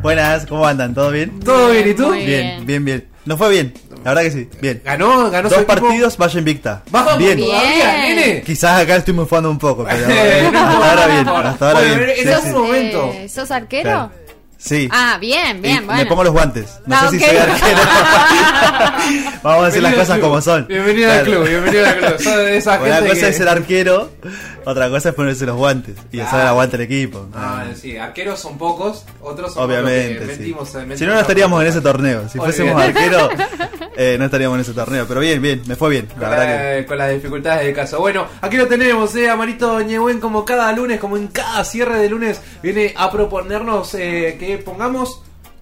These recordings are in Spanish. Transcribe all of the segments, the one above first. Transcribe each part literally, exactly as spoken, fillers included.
Buenas, ¿cómo andan? ¿Todo bien? ¿Todo bien? ¿Y tú? Bien, bien, bien. bien. ¿No fue bien? La verdad que sí, bien. ¿Ganó? ¿Ganó Dos su equipo? partidos, vaya invicta. Vamos, bien. todavía, nene. Quizás acá estoy mufando un poco, pero hasta ahora bien, hasta ahora bien. En ese momento. Eh, ¿Sos arquero? Claro. Sí. Ah, bien, bien, Y bueno. me pongo los guantes. No Ah, sé ok. si soy arquero. Vamos a decir las cosas como son. Bienvenido al club, bienvenido al club. Sos de esa Una gente cosa que... es ser arquero, otra cosa es ponerse los guantes y hacer el aguante al equipo. Ah, sí, arqueros son pocos, otros son Obviamente, pocos que sí. mentimos, mentimos Si no, no estaríamos en ese torneo. Si fuésemos Olvidate. arqueros, eh, no estaríamos en ese torneo. Pero bien, bien, me fue bien. La Con, verdad la- que... con las dificultades del caso. Bueno, aquí lo tenemos, eh, Amarito Ñehuen, como cada lunes, como en cada cierre de lunes, viene a proponernos eh, que pongamos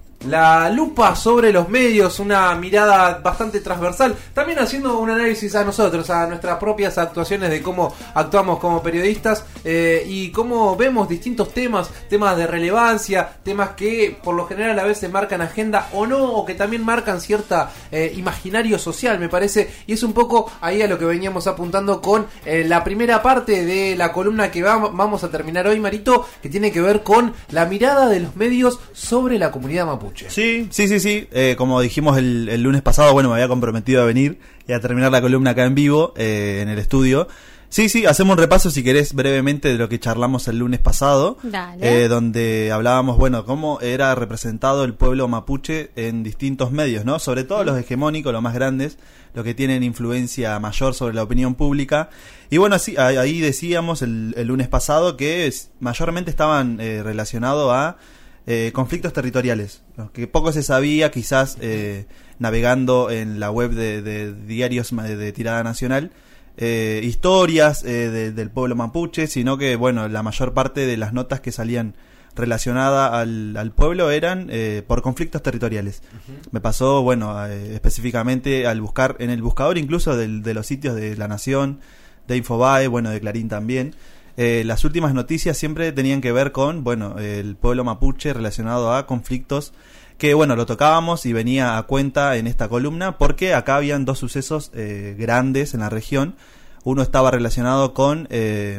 la lupa sobre los medios, una mirada bastante transversal, también haciendo un análisis a nosotros, a nuestras propias actuaciones de cómo actuamos como periodistas eh, y cómo vemos distintos temas, temas de relevancia, temas que por lo general a veces marcan agenda o no, o que también marcan cierta eh, imaginario social, me parece, y es un poco ahí a lo que veníamos apuntando con eh, la primera parte de la columna que va- vamos a terminar hoy, Marito, que tiene que ver con la mirada de los medios sobre la comunidad mapuche. Sí, sí, sí, sí. Eh, como dijimos el, el lunes pasado, bueno, me había comprometido a venir y a terminar la columna acá en vivo, eh, en el estudio. Sí, sí, hacemos un repaso, si querés, brevemente de lo que charlamos el lunes pasado. Dale. Eh, donde hablábamos, bueno, cómo era representado el pueblo mapuche en distintos medios, ¿no? Sobre todo los hegemónicos, los más grandes, los que tienen influencia mayor sobre la opinión pública. Y bueno, así, ahí ahí decíamos el, el lunes pasado que es- mayormente estaban eh, relacionados a eh, conflictos territoriales, ¿no? Que poco se sabía, quizás eh, navegando en la web de, de diarios ma- de, de tirada nacional, eh, historias eh, de- del pueblo mapuche, sino que, bueno, la mayor parte de las notas que salían relacionadas al, al pueblo eran eh, por conflictos territoriales. Me pasó, bueno, eh, específicamente al buscar en el buscador incluso del- de los sitios de La Nación, de Infobae, bueno, de Clarín también. Eh, las últimas noticias siempre tenían que ver con, bueno, el pueblo mapuche relacionado a conflictos que, bueno, lo tocábamos y venía a cuenta en esta columna porque acá habían dos sucesos eh, grandes en la región. Uno estaba relacionado con eh,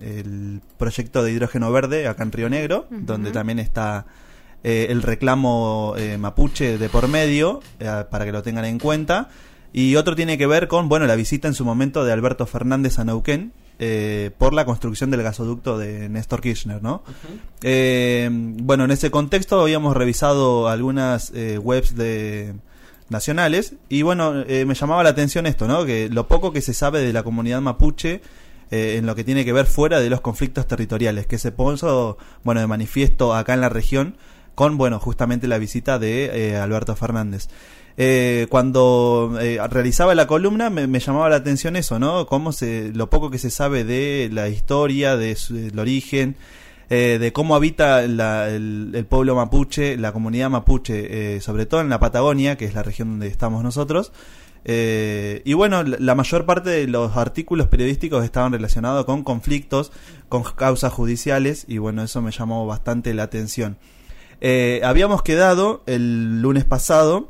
el proyecto de hidrógeno verde acá en Río Negro, Ujú. donde también está eh, el reclamo eh, mapuche de por medio, eh, para que lo tengan en cuenta. Y otro tiene que ver con, bueno, la visita en su momento de Alberto Fernández a Neuquén, eh, por la construcción del gasoducto de Néstor Kirchner, ¿no? Uh-huh. Eh, bueno, en ese contexto habíamos revisado algunas eh, webs de nacionales y bueno, eh, me llamaba la atención esto, ¿no? Que lo poco que se sabe de la comunidad mapuche eh, en lo que tiene que ver fuera de los conflictos territoriales, que se puso, bueno, de manifiesto acá en la región con, bueno, justamente la visita de eh, Alberto Fernández. Eh, cuando eh, realizaba la columna me, me llamaba la atención eso, ¿no? Cómo se, lo poco que se sabe de la historia, de su, del origen, eh, de cómo habita la, el, el pueblo mapuche, la comunidad mapuche, eh, sobre todo en la Patagonia, que es la región donde estamos nosotros. Eh, y bueno, la, la mayor parte de los artículos periodísticos estaban relacionados con conflictos, con causas judiciales, y bueno, eso me llamó bastante la atención. Eh, habíamos quedado el lunes pasado.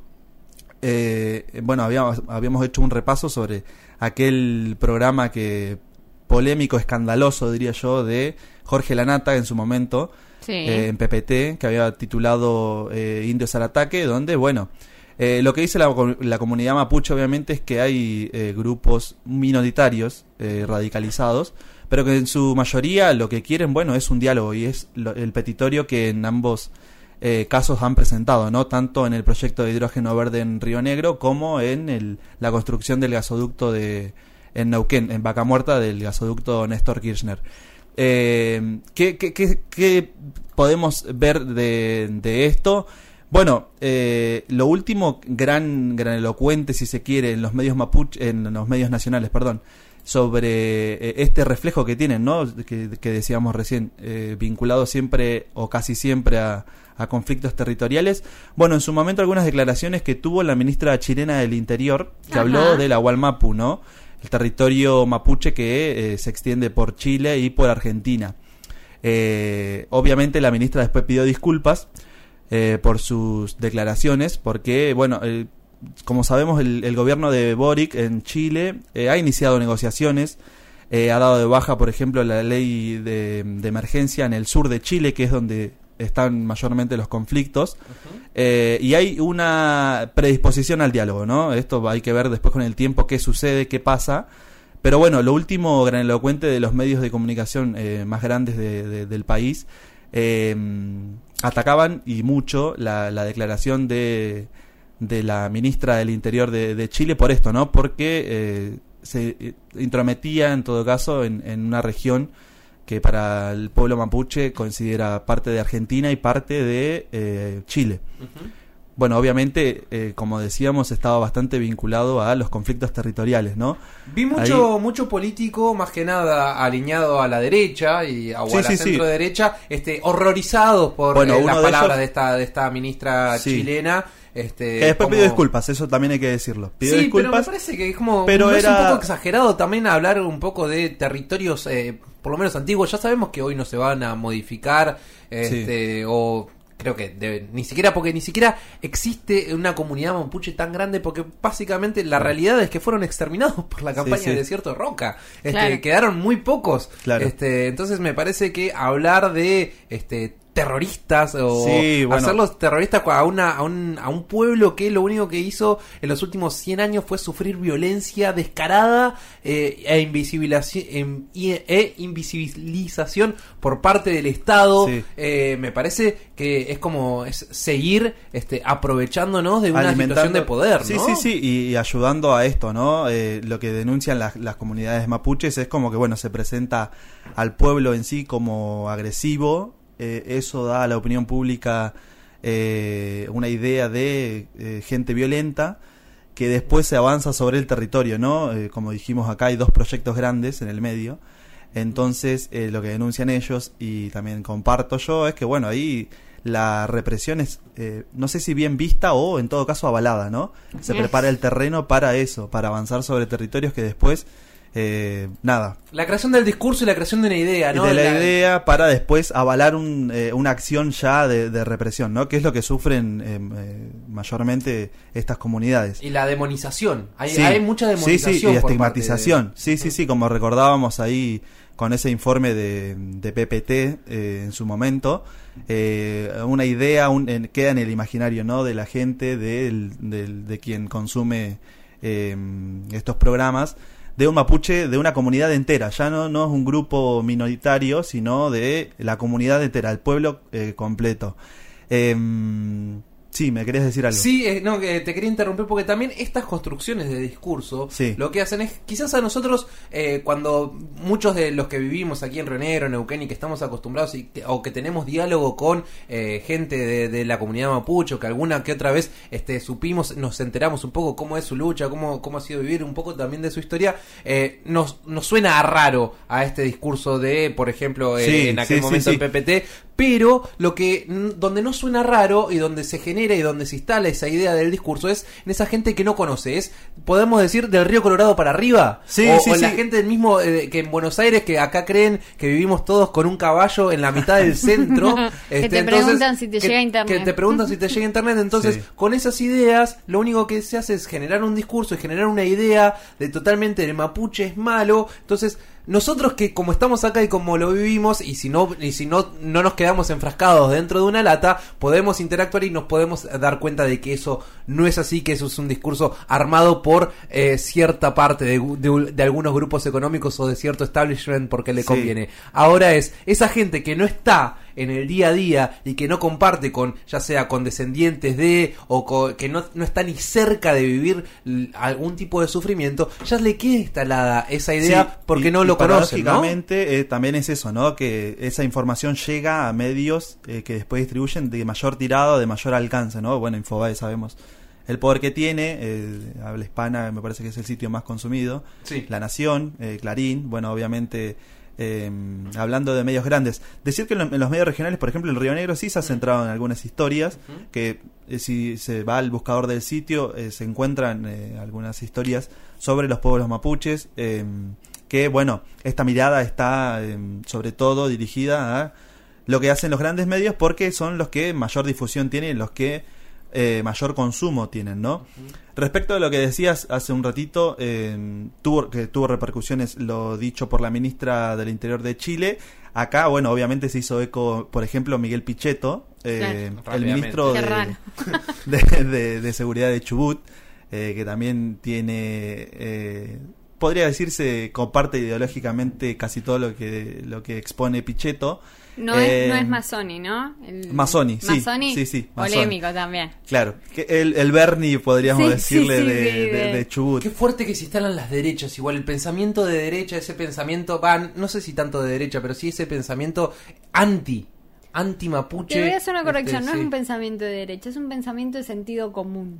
Eh, bueno, habíamos, habíamos hecho un repaso sobre aquel programa que polémico, escandaloso, diría yo, de Jorge Lanata en su momento, Sí. eh, en P P T, que había titulado eh, Indios al Ataque, donde, bueno, eh, lo que dice la, la comunidad mapuche, obviamente, es que hay eh, grupos minoritarios eh, radicalizados, pero que en su mayoría lo que quieren, bueno, es un diálogo, y es lo, el petitorio que en ambos Eh, casos han presentado, ¿no? Tanto en el proyecto de hidrógeno verde en Río Negro como en el, la construcción del gasoducto de en Neuquén, en Vaca Muerta, del gasoducto Néstor Kirchner. Eh, ¿qué, qué, qué, ¿Qué podemos ver de, de esto? Bueno, eh, lo último gran, gran elocuente, si se quiere, en los medios mapuche, en los medios nacionales, perdón, sobre eh, este reflejo que tienen, ¿no? Que, que decíamos recién, eh, vinculado siempre o casi siempre a, a conflictos territoriales. Bueno, en su momento algunas declaraciones que tuvo la ministra chilena del Interior, que Ajá. habló de la Gualmapu, ¿no? El territorio mapuche que eh, se extiende por Chile y por Argentina. Eh, obviamente la ministra después pidió disculpas eh, por sus declaraciones, porque, bueno, el como sabemos, el, el gobierno de Boric en Chile eh, ha iniciado negociaciones, eh, ha dado de baja, por ejemplo, la ley de, de emergencia en el sur de Chile, que es donde están mayormente los conflictos, uh-huh. eh, y hay una predisposición al diálogo, ¿no? Esto hay que ver después con el tiempo qué sucede, qué pasa. Pero bueno, lo último grandilocuente de los medios de comunicación eh, más grandes de, de, del país, eh, atacaban y mucho la, la declaración de, de la ministra del Interior de, de Chile por esto, ¿no? Porque eh, se intrometía en todo caso en, en una región que para el pueblo mapuche considera parte de Argentina y parte de eh, Chile. Uh-huh. Bueno, obviamente, eh, como decíamos, estaba bastante vinculado a los conflictos territoriales, ¿no? Vi mucho Ahí... mucho político, más que nada alineado a la derecha y o sí, a la sí, centro sí. derecha, este, horrorizados por bueno, eh, las de palabras ellos... de esta de esta ministra sí. chilena. Este, que después como... pidió disculpas, eso también hay que decirlo. Pidió sí, disculpas, pero me parece que es como pero ¿no era... es un poco exagerado también hablar un poco de territorios, eh, por lo menos antiguos. Ya sabemos que hoy no se van a modificar, este, sí. o creo que debe, ni siquiera porque ni siquiera existe una comunidad mapuche tan grande, porque básicamente la realidad es que fueron exterminados por la campaña sí, sí. de Desierto de Roca. Este, claro. Quedaron muy pocos. Claro. Este, entonces me parece que hablar de este terroristas o sí, bueno. hacerlos terroristas a una a un, a un pueblo que lo único que hizo en los últimos cien años fue sufrir violencia descarada eh, e, invisibilización, e, e invisibilización por parte del Estado. Sí. Eh, me parece que es como es seguir este aprovechándonos de una situación de poder, sí, ¿no? Sí, sí, y, y ayudando a esto, ¿no? Eh, lo que denuncian las, las comunidades mapuches es como que, bueno, se presenta al pueblo en sí como agresivo. Eh, eso da a la opinión pública eh, una idea de eh, gente violenta que después se avanza sobre el territorio, ¿no? Eh, como dijimos acá, hay dos proyectos grandes en el medio. Entonces, eh, lo que denuncian ellos, y también comparto yo, es que, bueno, ahí la represión es, eh, no sé si bien vista o, en todo caso, avalada, ¿no? Se prepara el terreno para eso, para avanzar sobre territorios que después... Eh, nada. La creación del discurso y la creación de una idea, ¿no? De la, la... idea para después avalar un, eh, una acción ya de, de represión, ¿no? Que es lo que sufren eh, eh, mayormente estas comunidades. Y la demonización. Hay, sí. hay mucha demonización. Sí, sí, y estigmatización. De... Sí, sí, sí, como recordábamos ahí con ese informe de, de P P T eh, en su momento. Eh, una idea un, en, queda en el imaginario, ¿no? De la gente, de, de, de quien consume eh, estos programas, de un mapuche, de una comunidad entera. Ya no, no es un grupo minoritario, sino de la comunidad entera, el pueblo eh, completo. Eh, sí, ¿me querías decir algo? Sí, eh, no, que te quería interrumpir porque también estas construcciones de discurso sí. lo que hacen es, quizás a nosotros, eh, cuando muchos de los que vivimos aquí en Río Negro, en Neuquén, y que estamos acostumbrados y, o que tenemos diálogo con eh, gente de, de la comunidad mapuche, o que alguna que otra vez este, supimos, nos enteramos un poco cómo es su lucha, cómo, cómo ha sido vivir un poco también de su historia, eh, nos, nos suena raro a este discurso de, por ejemplo, eh, sí, en aquel sí, momento sí, sí. el P P T, pero lo que donde no suena raro y donde se genera y donde se instala esa idea del discurso es en esa gente que no conoce, es, podemos decir, del Río Colorado para arriba, sí, o, sí, o sí. la gente del mismo eh, que en Buenos Aires, que acá creen que vivimos todos con un caballo en la mitad del centro. que este, te entonces, preguntan si te que, llega internet. que te preguntan si te llega internet, entonces sí. con esas ideas lo único que se hace es generar un discurso y generar una idea de totalmente el mapuche es malo. Entonces nosotros, que como estamos acá y como lo vivimos, y si no y si no no nos quedamos enfrascados dentro de una lata, podemos interactuar y nos podemos dar cuenta de que eso no es así, que eso es un discurso armado por eh, cierta parte de, de, de algunos grupos económicos o de cierto establishment porque le sí. conviene. Ahora es esa gente que no está en el día a día y que no comparte con, ya sea con descendientes de, o con, que no, no está ni cerca de vivir l- algún tipo de sufrimiento, ya le queda instalada esa idea sí, porque y, no lo conocen, ¿no? Paradójicamente eh, también es eso, ¿no? Que esa información llega a medios eh, que después distribuyen de mayor tirada, de mayor alcance, ¿no? Bueno, Infobae sabemos el poder que tiene, eh, habla hispana, me parece que es el sitio más consumido, sí. La Nación, eh, Clarín, bueno, obviamente... Eh, hablando de medios grandes, decir que en los medios regionales, por ejemplo, el Río Negro sí se ha centrado en algunas historias, uh-huh. que eh, si se va al buscador del sitio eh, se encuentran eh, algunas historias sobre los pueblos mapuches, eh, que bueno, esta mirada está eh, sobre todo dirigida a lo que hacen los grandes medios, porque son los que mayor difusión tienen, los que eh, mayor consumo tienen, ¿no? Uh-huh. Respecto a lo que decías hace un ratito, eh, tuvo, que tuvo repercusiones lo dicho por la ministra del Interior de Chile, Acá, bueno, obviamente se hizo eco, por ejemplo, Miguel Pichetto, eh, claro. el ministro Qué de, raro. de, de, de Seguridad de Chubut, eh, que también tiene, eh, podría decirse, comparte ideológicamente casi todo lo que lo que expone Pichetto. No, eh, es, no es Mazzoni, ¿no? El, Mazzoni, sí. Mazzoni, sí, sí, Mazzoni. Polémico también. Claro, que el, el Bernie, podríamos Sí, decirle, sí, sí, de, sí, de, de- de Chubut. Qué fuerte que se instalan las derechas, igual el pensamiento de derecha, ese pensamiento, van, no sé si tanto de derecha, pero sí ese pensamiento anti, anti mapuche. Te voy a hacer una corrección, este, no sí. es un pensamiento de derecha, es un pensamiento de sentido común.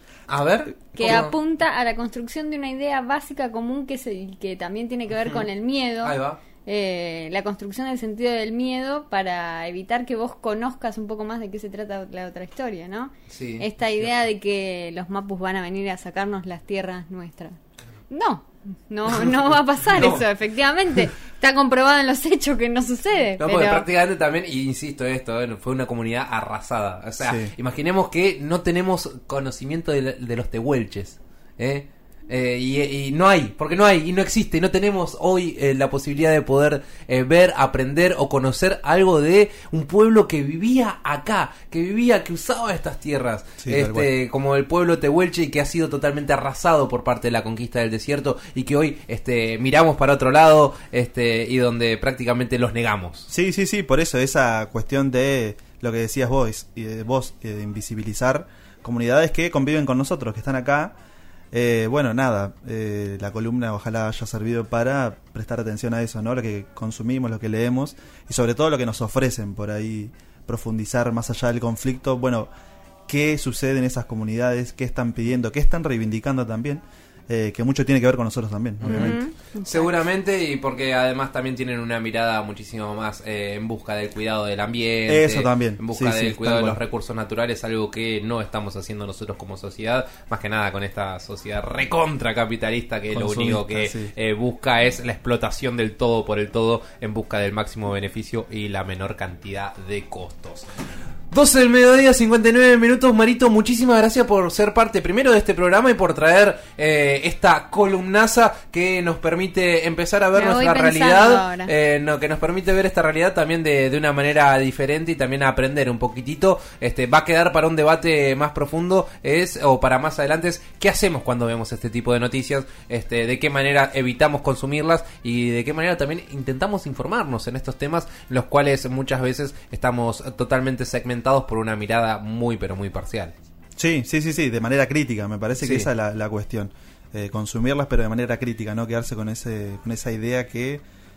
A ver. Que ¿cómo? apunta a la construcción de una idea básica común que, se, que también tiene que ver Ujú. con el miedo. Ahí va. Eh, la construcción del sentido del miedo para evitar que vos conozcas un poco más de qué se trata la otra historia, ¿no? Sí, Esta es idea cierto. de que los mapus van a venir a sacarnos las tierras nuestras. No, no, no va a pasar No. eso, efectivamente. Está comprobado en los hechos que no sucede. No, pero... porque prácticamente también, y insisto esto, eh, fue una comunidad arrasada. O sea, Sí. imaginemos que no tenemos conocimiento de, de los tehuelches, ¿eh? Eh, y, y no hay, porque no hay, y no existe, y no tenemos hoy eh, la posibilidad de poder eh, ver, aprender o conocer algo de un pueblo que vivía acá, que vivía, que usaba estas tierras, Sí, tal cual. este, como el pueblo tehuelche, y que ha sido totalmente arrasado por parte de la conquista del desierto, y que hoy este, miramos para otro lado, este, y donde prácticamente los negamos. Sí, sí, sí, por eso esa cuestión de lo que decías vos, y de vos, y de invisibilizar comunidades que conviven con nosotros, que están acá. Eh, bueno, nada, eh, la columna ojalá haya servido para prestar atención a eso, ¿no? Lo que consumimos, lo que leemos y sobre todo lo que nos ofrecen por ahí, profundizar más allá del conflicto. Bueno, ¿qué sucede en esas comunidades? ¿Qué están pidiendo? ¿Qué están reivindicando también? Eh, que mucho tiene que ver con nosotros también, obviamente. Ujú. Seguramente, y porque además también tienen una mirada muchísimo más eh, en busca del cuidado del ambiente, Eso también, en busca sí, del sí, cuidado de tal los cual. recursos naturales, algo que no estamos haciendo nosotros como sociedad, más que nada con esta sociedad recontra capitalista que lo único que Consumista, sí. eh, busca es la explotación del todo por el todo en busca del máximo beneficio y la menor cantidad de costos. doce del mediodía, cincuenta y nueve minutos. Marito, muchísimas gracias por ser parte primero de este programa y por traer eh, esta columnaza que nos permite empezar a ver Me voy nuestra pensando realidad, ahora. eh, no, que nos permite ver esta realidad también de, de una manera diferente y también aprender un poquitito. Este, va a quedar para un debate más profundo, es o para más adelante, es qué hacemos cuando vemos este tipo de noticias, este, de qué manera evitamos consumirlas y de qué manera también intentamos informarnos en estos temas, los cuales muchas veces estamos totalmente segmentados por una mirada muy pero muy parcial. Sí, sí, sí, sí, de manera crítica, me parece que Sí. esa es la, la cuestión. Eh, consumirlas, pero de manera crítica, no quedarse con ese con esa idea que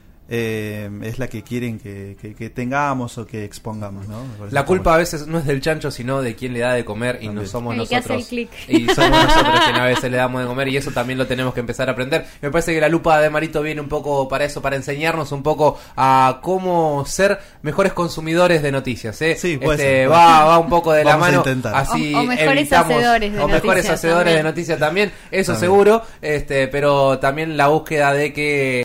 eh, es la que quieren que, que, que tengamos o que expongamos, ¿no? Me parece La que culpa está a veces no es del chancho, sino de quien le da de comer y no También. somos El que hace nosotros. el clic. Y somos nosotros quien a veces le damos de comer y eso también lo tenemos que empezar a aprender. Me parece que la lupa de Marito viene un poco para eso, para enseñarnos un poco a cómo ser mejores consumidores de noticias, ¿eh? Sí, puede Este, ser. va, va un poco de la Vamos a mano. intentar. Así O- o mejores evitamos- hacedores de o mejores noticias hacedores también. de noticias también, eso También. seguro, este, pero también la búsqueda de que